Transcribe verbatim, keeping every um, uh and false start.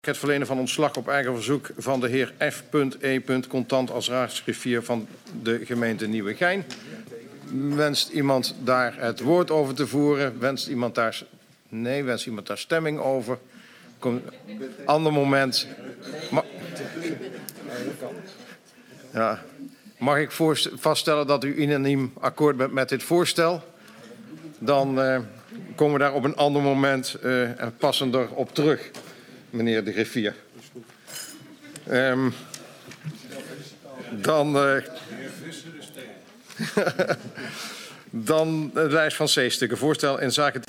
Het verlenen van ontslag op eigen verzoek van de heer F E contant als raadsgriffier van de gemeente Nieuwegein. Wenst iemand daar het woord over te voeren? Wenst iemand daar, nee, wenst iemand daar stemming over? Kom, ander moment. Ma ja. Mag ik vaststellen dat u unaniem akkoord bent met dit voorstel? Dan uh, komen we daar op een ander moment uh, passender op terug, meneer de griffier. Um, dan, uh, dan de lijst van C-stukken. Voorstel in zaken